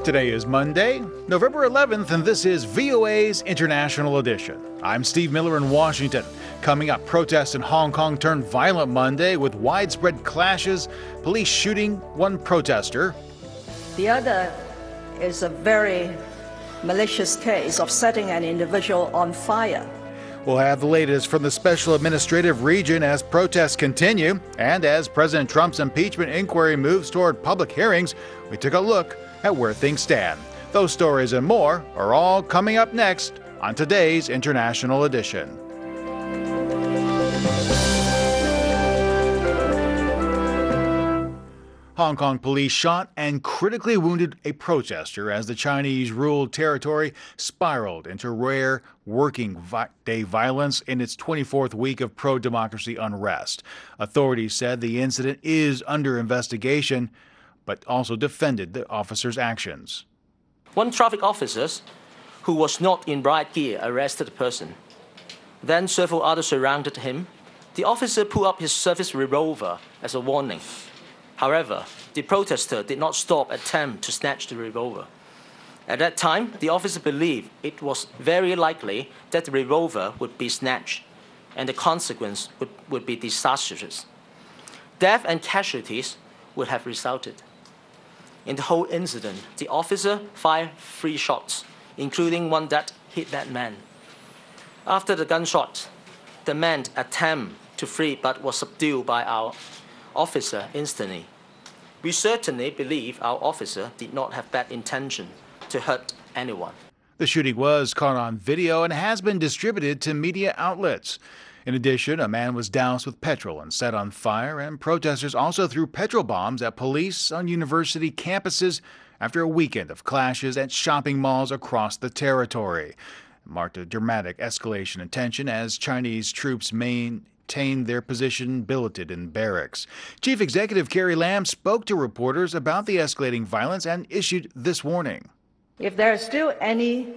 Today is Monday, November 11th, and this is VOA's International Edition. I'm Steve Miller in Washington. Coming up, protests in Hong Kong turned violent Monday with widespread clashes, police shooting one protester. The other is a very malicious case of setting an individual on fire. We'll have the latest from the Special Administrative Region as protests continue, and as President Trump's impeachment inquiry moves toward public hearings, we took a look at where things stand. Those stories and more are all coming up next on today's International Edition. Hong Kong police shot and critically wounded a protester as the Chinese-ruled territory spiraled into rare working day violence in its 24th week of pro-democracy unrest. Authorities said the incident is under investigation, but also defended the officer's actions. One traffic officer who was not in riot gear arrested the person. Then several others surrounded him. The officer pulled up his service revolver as a warning. However, the protester did not stop attempt to snatch the revolver. At that time, the officer believed it was very likely that the revolver would be snatched, and the consequence would be disastrous. Death and casualties would have resulted. In the whole incident, the officer fired 3 shots, including one that hit that man. After the gunshot, the man attempted to flee but was subdued by our officer instantly. We certainly believe our officer did not have bad intention to hurt anyone. The shooting was caught on video and has been distributed to media outlets. In addition, a man was doused with petrol and set on fire, and protesters also threw petrol bombs at police on university campuses after a weekend of clashes at shopping malls across the territory. It marked a dramatic escalation in tension as Chinese troops maintained their position billeted in barracks. Chief Executive Carrie Lam spoke to reporters about the escalating violence and issued this warning. If there is still any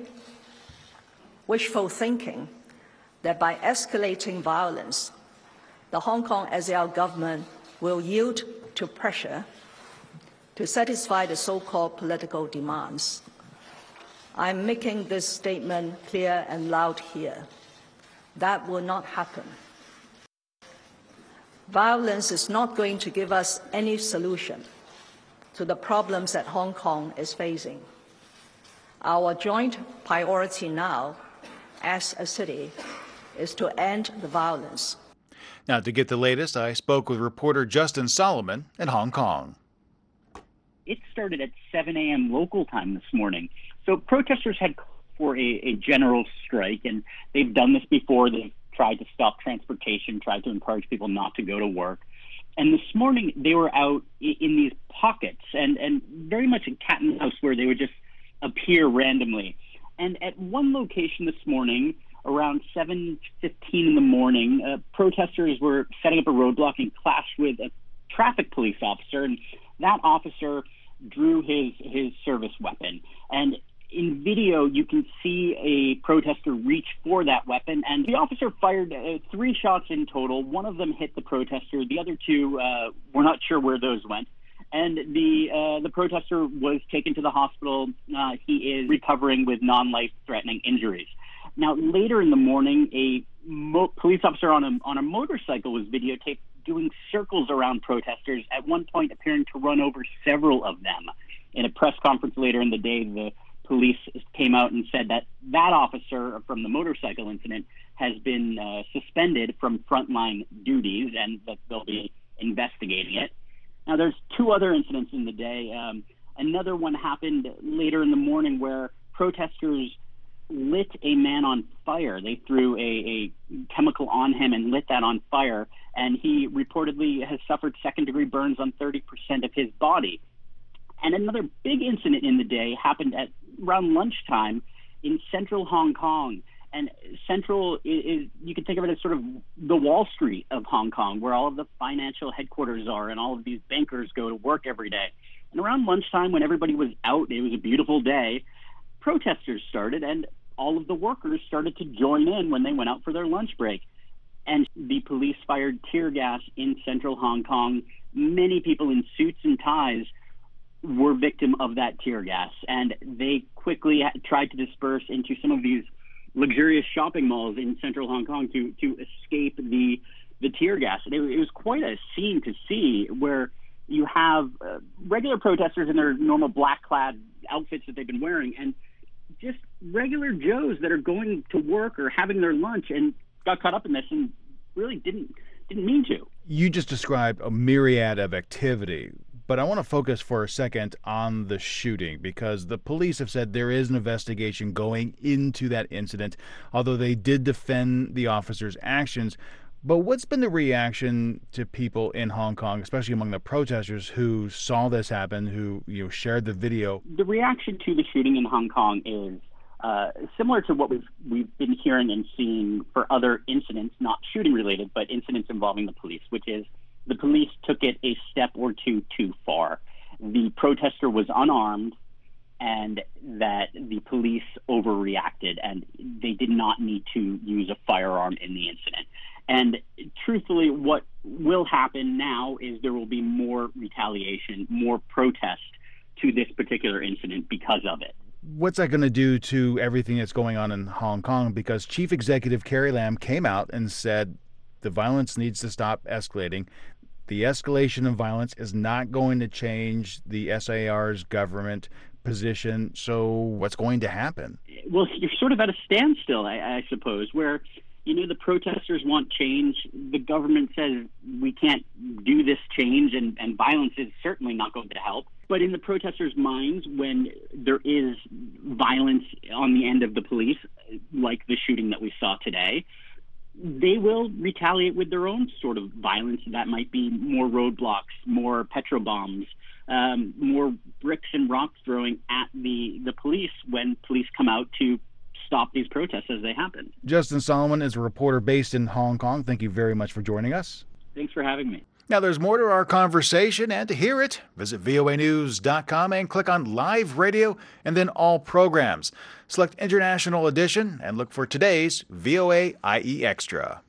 wishful thinking that by escalating violence, the Hong Kong SAR government will yield to pressure to satisfy the so-called political demands, I'm making this statement clear and loud here. That will not happen. Violence is not going to give us any solution to the problems that Hong Kong is facing. Our joint priority now, as a city, is to end the violence. Now, to get the latest, I spoke with reporter Justin Solomon in Hong Kong. It started at 7 a.m. local time this morning. So protesters had called for a general strike, and they've done this before. They've tried to stop transportation, tried to encourage people not to go to work. And this morning, they were out in these pockets, and very much a cat and mouse where they would just appear randomly. And at one location this morning, around 7:15 in the morning, protesters were setting up a roadblock and clashed with a traffic police officer, and that officer drew his service weapon. And in video, you can see a protester reach for that weapon, and the officer fired 3 shots in total. One of them hit the protester. The other 2, we're not sure where those went. And the protester was taken to the hospital. He is recovering with non-life-threatening injuries. Now, later in the morning, a police officer on a motorcycle was videotaped doing circles around protesters, at one point appearing to run over several of them. In a press conference later in the day, the police came out and said that officer from the motorcycle incident has been suspended from frontline duties and that they'll be investigating it. Now, there's 2 other incidents in the day. Another one happened later in the morning where protesters lit a man on fire. They threw a chemical on him and lit that on fire, and he reportedly has suffered second-degree burns on 30% of his body. And another big incident in the day happened at around lunchtime in central Hong Kong. And Central is, you can think of it as sort of the Wall Street of Hong Kong, where all of the financial headquarters are and all of these bankers go to work every day. And around lunchtime, when everybody was out, it was a beautiful day, protesters started, and all of the workers started to join in when they went out for their lunch break. And the police fired tear gas in central Hong Kong. Many people in suits and ties were victim of that tear gas, and they quickly tried to disperse into some of these luxurious shopping malls in central Hong Kong to escape the tear gas. And it was quite a scene to see, where you have regular protesters in their normal black-clad outfits that they've been wearing, and just regular Joes that are going to work or having their lunch and got caught up in this and really didn't mean to. You just described a myriad of activity, but I want to focus for a second on the shooting, because the police have said there is an investigation going into that incident, although they did defend the officer's actions. But what's been the reaction to people in Hong Kong, especially among the protesters who saw this happen, who shared the video? The reaction to the shooting in Hong Kong is similar to what we've been hearing and seeing for other incidents, not shooting related, but incidents involving the police, which is the police took it a step or two too far. The protester was unarmed, and that the police overreacted, and they did not need to use a firearm in the incident. And truthfully, what will happen now is there will be more retaliation, more protest to this particular incident because of it. What's that going to do to everything that's going on in Hong Kong? Because Chief Executive Carrie Lam came out and said the violence needs to stop escalating. The escalation of violence is not going to change the SAR's government position. So what's going to happen? Well, you're sort of at a standstill, I suppose, where the protesters want change. The government says we can't do this change, and violence is certainly not going to help. But in the protesters' minds, when there is violence on the end of the police, like the shooting that we saw today, they will retaliate with their own sort of violence. That might be more roadblocks, more petrol bombs, more bricks and rocks throwing at the police when police come out to stop these protests as they happen. Justin Solomon is a reporter based in Hong Kong. Thank you very much for joining us. Thanks for having me. Now, there's more to our conversation, and to hear it, visit voanews.com and click on Live Radio and then All Programs. Select International Edition and look for today's VOA IE Extra.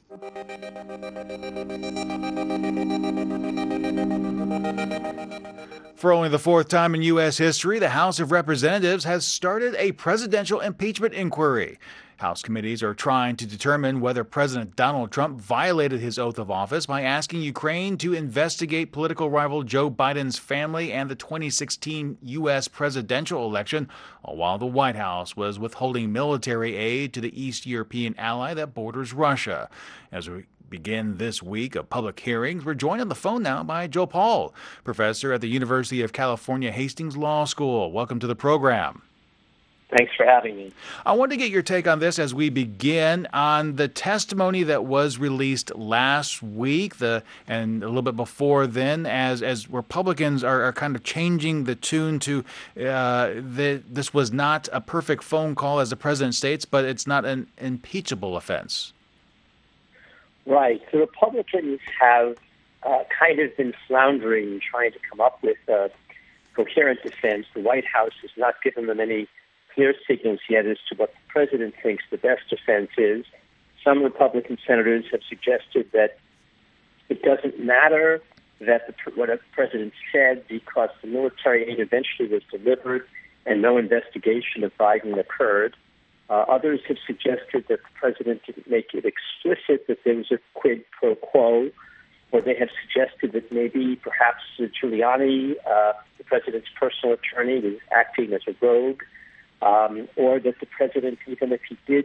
For only the fourth time in U.S. history, the House of Representatives has started a presidential impeachment inquiry. House committees are trying to determine whether President Donald Trump violated his oath of office by asking Ukraine to investigate political rival Joe Biden's family and the 2016 U.S. presidential election, while the White House was withholding military aid to the East European ally that borders Russia. As we begin this week of public hearings, we're joined on the phone now by Joe Paul, professor at the University of California Hastings Law School. Welcome to the program. Thanks for having me. I want to get your take on this as we begin on the testimony that was released last week, and a little bit before then, as Republicans are kind of changing the tune to this was not a perfect phone call, as the president states, but it's not an impeachable offense. Right. The Republicans have kind of been floundering, trying to come up with a coherent defense. The White House has not given them any clear signals yet as to what the president thinks the best defense is. Some Republican senators have suggested that it doesn't matter that what the president said because the military aid eventually was delivered and no investigation of Biden occurred. Others have suggested that the president didn't make it explicit that there was a quid pro quo, or they have suggested that maybe perhaps Giuliani, the president's personal attorney, was acting as a rogue. Or that the president, even if he did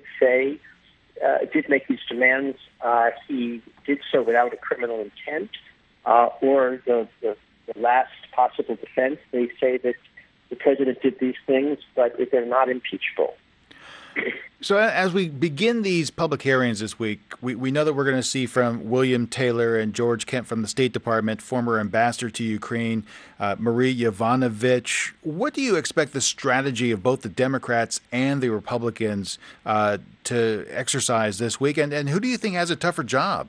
make these demands, he did so without a criminal intent. Or the last possible defense, they say that the president did these things, but they're not impeachable. So as we begin these public hearings this week, we know that we're going to see from William Taylor and George Kent from the State Department, former ambassador to Ukraine, Marie Yovanovitch. What do you expect the strategy of both the Democrats and the Republicans to exercise this week? And who do you think has a tougher job?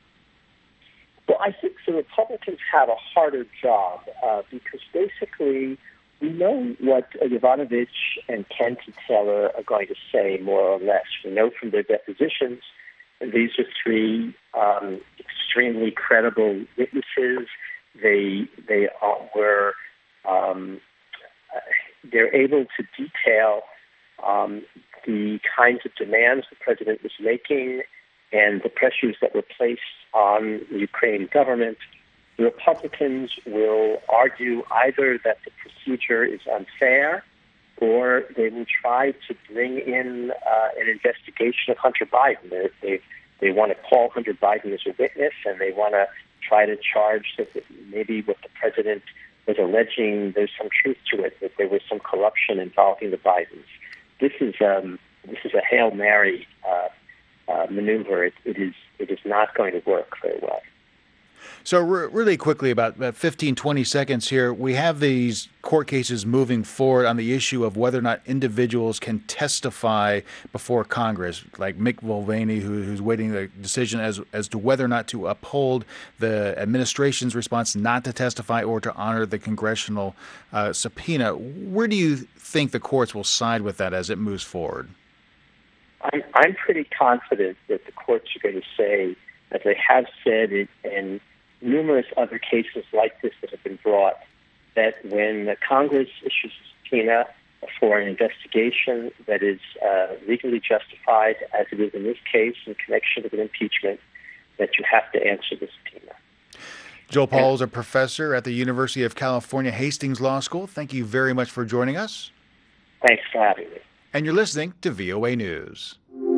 Well, I think the Republicans have a harder job because basically we know what Yovanovitch and Kent and Taylor are going to say, more or less. We know from their depositions that these are three extremely credible witnesses. They were they're able to detail the kinds of demands the president was making and the pressures that were placed on the Ukrainian government. The Republicans will argue either that the procedure is unfair, or they will try to bring in an investigation of Hunter Biden. They want to call Hunter Biden as a witness, and they want to try to charge that maybe what the president was alleging, there's some truth to it, that there was some corruption involving the Bidens. This is a Hail Mary maneuver. It is not going to work very well. So really quickly, about 15, 20 seconds here, we have these court cases moving forward on the issue of whether or not individuals can testify before Congress, like Mick Mulvaney, who's waiting a decision as to whether or not to uphold the administration's response not to testify or to honor the congressional subpoena. Where do you think the courts will side with that as it moves forward? I'm pretty confident that the courts are going to say, as they have said in numerous other cases like this that have been brought, that when the Congress issues a subpoena for an investigation that is legally justified, as it is in this case in connection with an impeachment, that you have to answer the subpoena. Joel Paul is a professor at the University of California, Hastings Law School. Thank you very much for joining us. Thanks for having me. And you're listening to VOA News.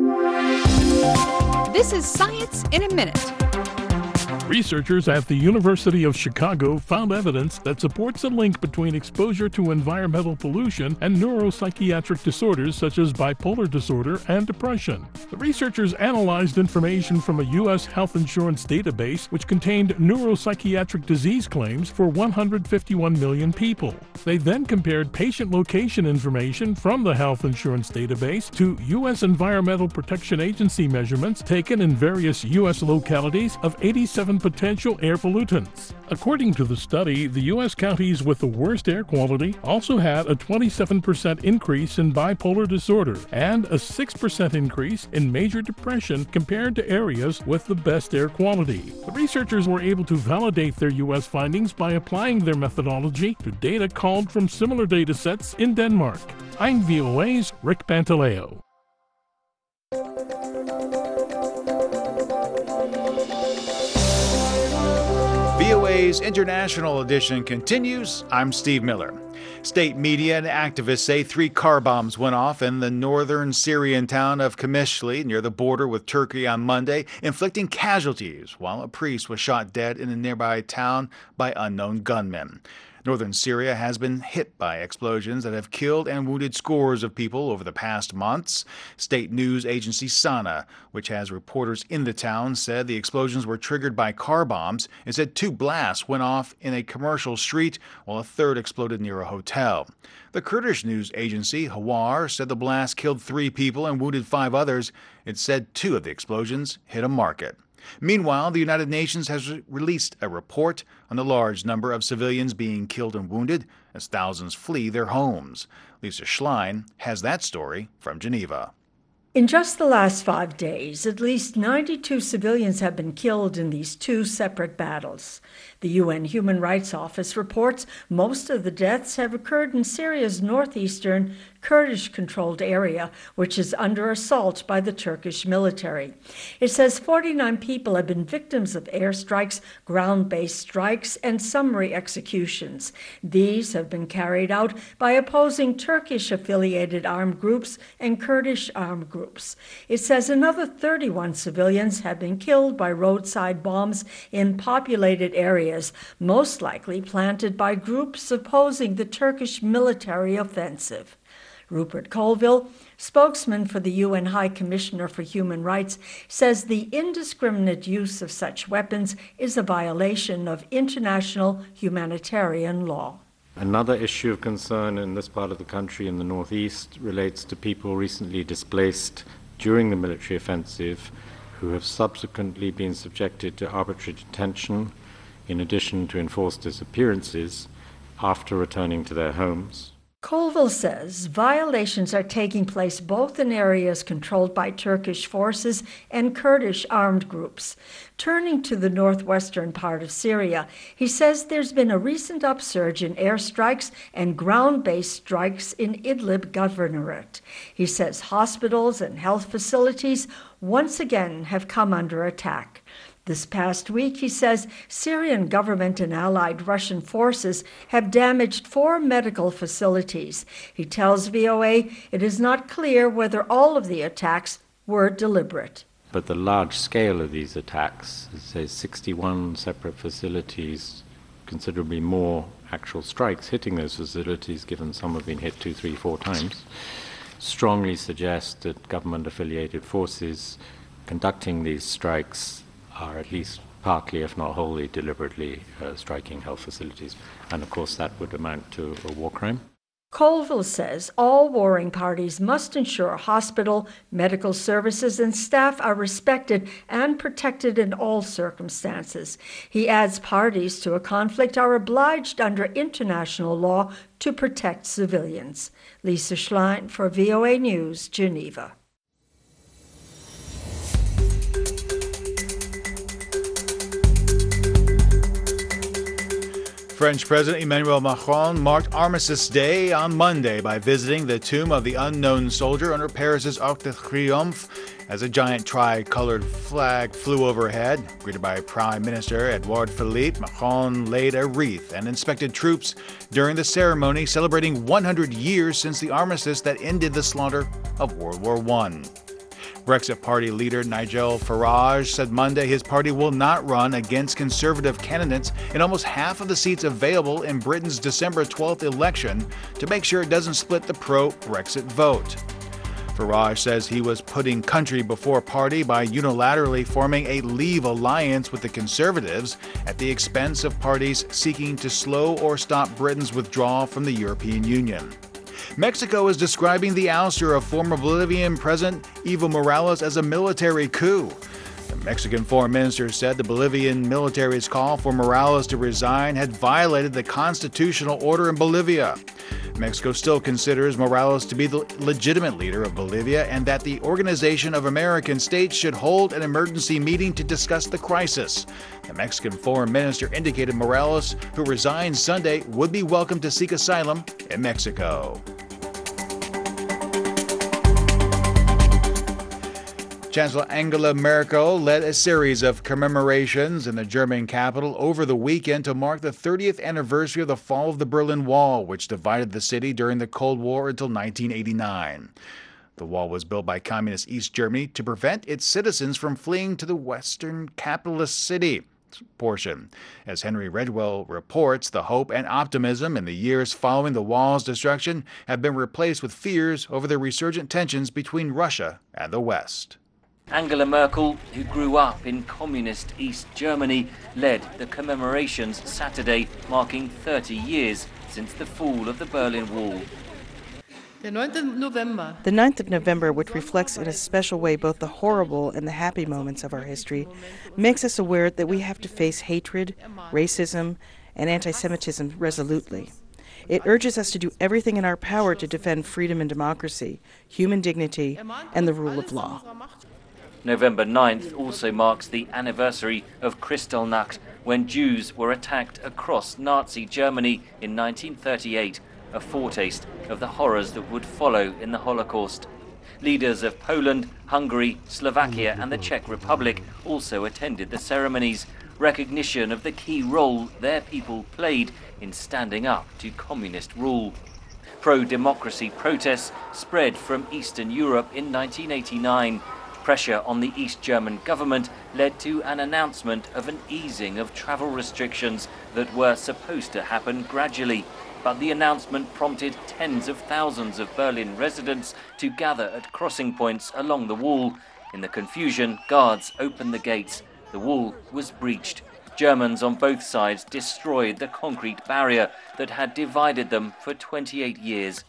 This is Science in a Minute. Researchers at the University of Chicago found evidence that supports a link between exposure to environmental pollution and neuropsychiatric disorders such as bipolar disorder and depression. The researchers analyzed information from a U.S. health insurance database which contained neuropsychiatric disease claims for 151 million people. They then compared patient location information from the health insurance database to U.S. Environmental Protection Agency measurements taken in various U.S. localities of 87 potential air pollutants. According to the study, the U.S. counties with the worst air quality also had a 27% increase in bipolar disorder and a 6% increase in major depression compared to areas with the best air quality. The researchers were able to validate their U.S. findings by applying their methodology to data culled from similar data sets in Denmark. I'm VOA's Rick Pantaleo. VOA's International Edition continues. I'm Steve Miller. State media and activists say 3 car bombs went off in the northern Syrian town of Qamishli near the border with Turkey on Monday, inflicting casualties, while a priest was shot dead in a nearby town by unknown gunmen. Northern Syria has been hit by explosions that have killed and wounded scores of people over the past months. State news agency Sana, which has reporters in the town, said the explosions were triggered by car bombs. It said 2 blasts went off in a commercial street, while a third exploded near a hotel. The Kurdish news agency Hawar said the blast killed 3 people and wounded 5 others. It said 2 of the explosions hit a market. Meanwhile, the United Nations has released a report on the large number of civilians being killed and wounded as thousands flee their homes. Lisa Schlein has that story from Geneva. In just the last 5 days, at least 92 civilians have been killed in these 2 separate battles. The UN Human Rights Office reports most of the deaths have occurred in Syria's northeastern Kurdish-controlled area, which is under assault by the Turkish military. It says 49 people have been victims of airstrikes, ground-based strikes, and summary executions. These have been carried out by opposing Turkish-affiliated armed groups and Kurdish armed groups. It says another 31 civilians have been killed by roadside bombs in populated areas, most likely planted by groups opposing the Turkish military offensive. Rupert Colville, spokesman for the UN High Commissioner for Human Rights, says the indiscriminate use of such weapons is a violation of international humanitarian law. Another issue of concern in this part of the country in the northeast relates to people recently displaced during the military offensive who have subsequently been subjected to arbitrary detention in addition to enforced disappearances after returning to their homes. Colville says violations are taking place both in areas controlled by Turkish forces and Kurdish armed groups. Turning to the northwestern part of Syria, he says there's been a recent upsurge in airstrikes and ground-based strikes in Idlib governorate. He says hospitals and health facilities once again have come under attack. This past week, he says, Syrian government and allied Russian forces have damaged 4 medical facilities. He tells VOA it is not clear whether all of the attacks were deliberate. But the large scale of these attacks, say 61 separate facilities, considerably more actual strikes hitting those facilities, given some have been hit 2, 3, 4 times, strongly suggest that government-affiliated forces conducting these strikes are at least partly, if not wholly, deliberately striking health facilities. And of course that would amount to a war crime. Colville says all warring parties must ensure hospital, medical services, and staff are respected and protected in all circumstances. He adds parties to a conflict are obliged under international law to protect civilians. Lisa Schlein for VOA News, Geneva. French President Emmanuel Macron marked Armistice Day on Monday by visiting the tomb of the unknown soldier under Paris's Arc de Triomphe as a giant tri-colored flag flew overhead. Greeted by Prime Minister Edouard Philippe, Macron laid a wreath and inspected troops during the ceremony celebrating 100 years since the armistice that ended the slaughter of World War I. Brexit Party leader Nigel Farage said Monday his party will not run against Conservative candidates in almost half of the seats available in Britain's December 12th election to make sure it doesn't split the pro-Brexit vote. Farage says he was putting country before party by unilaterally forming a Leave alliance with the Conservatives at the expense of parties seeking to slow or stop Britain's withdrawal from the European Union. Mexico is describing the ouster of former Bolivian President Evo Morales as a military coup. The Mexican foreign minister said the Bolivian military's call for Morales to resign had violated the constitutional order in Bolivia. Mexico still considers Morales to be the legitimate leader of Bolivia and that the Organization of American States should hold an emergency meeting to discuss the crisis. The Mexican foreign minister indicated Morales, who resigned Sunday, would be welcome to seek asylum in Mexico. Chancellor Angela Merkel led a series of commemorations in the German capital over the weekend to mark the 30th anniversary of the fall of the Berlin Wall, which divided the city during the Cold War until 1989. The wall was built by Communist East Germany to prevent its citizens from fleeing to the Western capitalist city portion. As Henry Redwell reports, the hope and optimism in the years following the wall's destruction have been replaced with fears over the resurgent tensions between Russia and the West. Angela Merkel, who grew up in communist East Germany, led the commemorations Saturday, marking 30 years since the fall of the Berlin Wall. The 9th of November, which reflects in a special way both the horrible and the happy moments of our history, makes us aware that we have to face hatred, racism, and anti-Semitism resolutely. It urges us to do everything in our power to defend freedom and democracy, human dignity, and the rule of law. November 9th also marks the anniversary of Kristallnacht, when Jews were attacked across Nazi Germany in 1938, a foretaste of the horrors that would follow in the Holocaust. Leaders of Poland, Hungary, Slovakia and the Czech Republic also attended the ceremonies, recognition of the key role their people played in standing up to communist rule. Pro-democracy protests spread from Eastern Europe in 1989. Pressure on the East German government led to an announcement of an easing of travel restrictions that were supposed to happen gradually. But the announcement prompted tens of thousands of Berlin residents to gather at crossing points along the wall. In the confusion, guards opened the gates. The wall was breached. Germans on both sides destroyed the concrete barrier that had divided them for 28 years.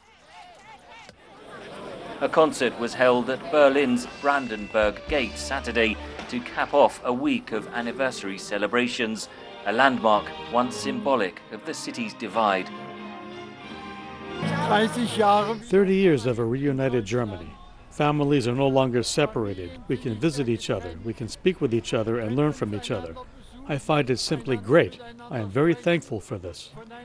A concert was held at Berlin's Brandenburg Gate Saturday to cap off a week of anniversary celebrations, a landmark once symbolic of the city's divide. 30 years of a reunited Germany. Families are no longer separated. We can visit each other, we can speak with each other and learn from each other. I find it simply great. I am very thankful for this.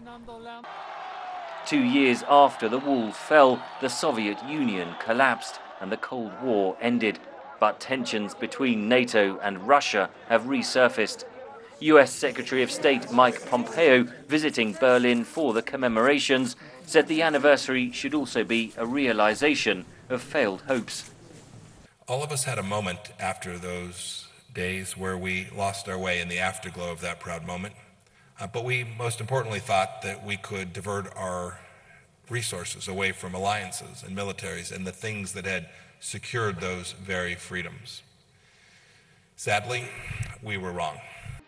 2 years after the wall fell, the Soviet Union collapsed and the Cold War ended. But tensions between NATO and Russia have resurfaced. US Secretary of State Mike Pompeo, visiting Berlin for the commemorations, said the anniversary should also be a realization of failed hopes. All of us had a moment after those days where we lost our way in the afterglow of that proud moment. But we most importantly thought that we could divert our resources away from alliances and militaries and the things that had secured those very freedoms. Sadly, we were wrong.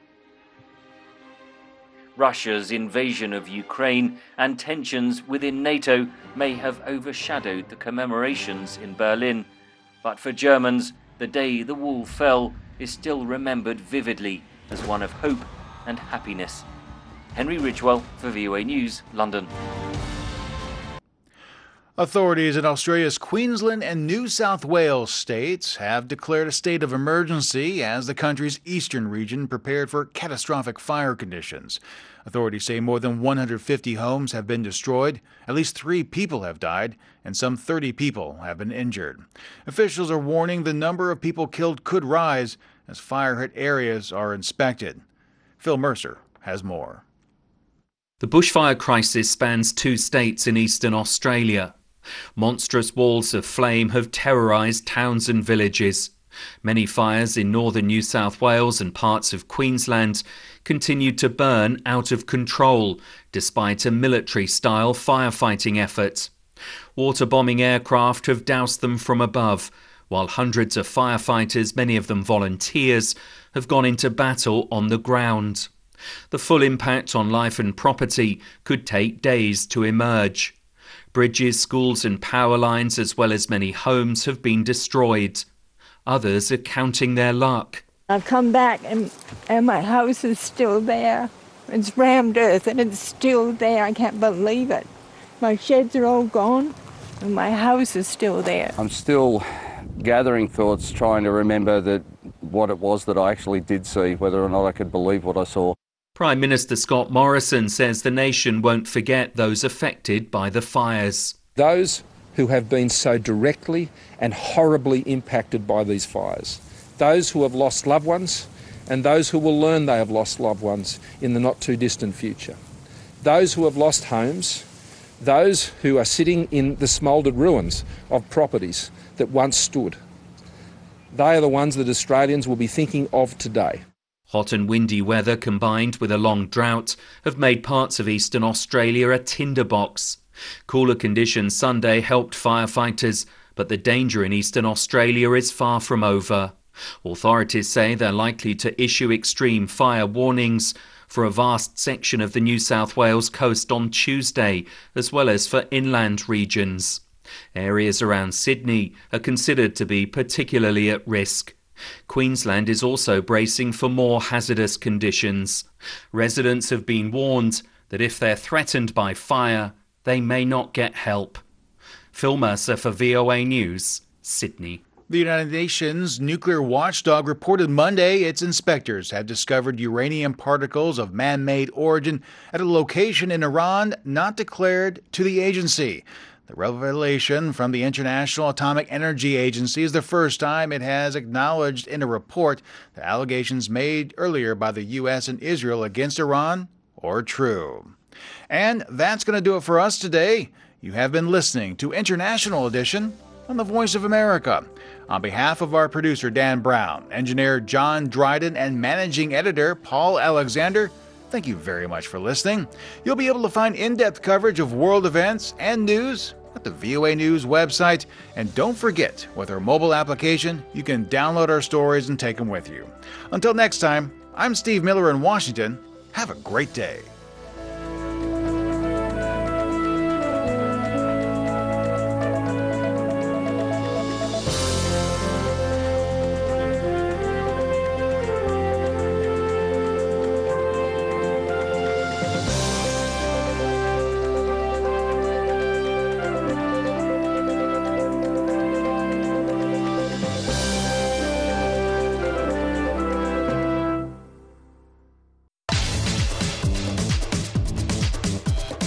Russia's invasion of Ukraine and tensions within NATO may have overshadowed the commemorations in Berlin. But for Germans, the day the wall fell is still remembered vividly as one of hope and happiness. Henry Ridgwell for VOA News, London. Authorities in Australia's Queensland and New South Wales states have declared a state of emergency as the country's eastern region prepared for catastrophic fire conditions. Authorities say more than 150 homes have been destroyed, at least 3 people have died, and some 30 people have been injured. Officials are warning the number of people killed could rise as fire-hit areas are inspected. Phil Mercer has more. The bushfire crisis spans 2 states in eastern Australia. Monstrous walls of flame have terrorised towns and villages. Many fires in northern New South Wales and parts of Queensland continued to burn out of control, despite a military-style firefighting effort. Water-bombing aircraft have doused them from above, while hundreds of firefighters, many of them volunteers, have gone into battle on the ground. The full impact on life and property could take days to emerge. Bridges, schools and power lines, as well as many homes, have been destroyed. Others are counting their luck. I've come back and my house is still there. It's rammed earth and it's still there. I can't believe it. My sheds are all gone and my house is still there. I'm still gathering thoughts, trying to remember what it was that I actually did see, whether or not I could believe what I saw. Prime Minister Scott Morrison says the nation won't forget those affected by the fires. Those who have been so directly and horribly impacted by these fires, those who have lost loved ones and those who will learn they have lost loved ones in the not too distant future, those who have lost homes, those who are sitting in the smouldered ruins of properties that once stood. They are the ones that Australians will be thinking of today. Hot and windy weather combined with a long drought have made parts of eastern Australia a tinderbox. Cooler conditions Sunday helped firefighters, but the danger in eastern Australia is far from over. Authorities say they're likely to issue extreme fire warnings for a vast section of the New South Wales coast on Tuesday, as well as for inland regions. Areas around Sydney are considered to be particularly at risk. Queensland is also bracing for more hazardous conditions. Residents have been warned that if they're threatened by fire, they may not get help. Phil Mercer for VOA News, Sydney. The United Nations nuclear watchdog reported Monday its inspectors have discovered uranium particles of man-made origin at a location in Iran not declared to the agency. The revelation from the International Atomic Energy Agency is the first time it has acknowledged in a report the allegations made earlier by the U.S. and Israel against Iran are true. And that's going to do it for us today. You have been listening to International Edition on the Voice of America. On behalf of our producer Dan Brown, engineer John Dryden, and managing editor Paul Alexander, thank you very much for listening. You'll be able to find in-depth coverage of world events and news at the VOA News website. And don't forget, with our mobile application, you can download our stories and take them with you. Until next time, I'm Steve Miller in Washington. Have a great day.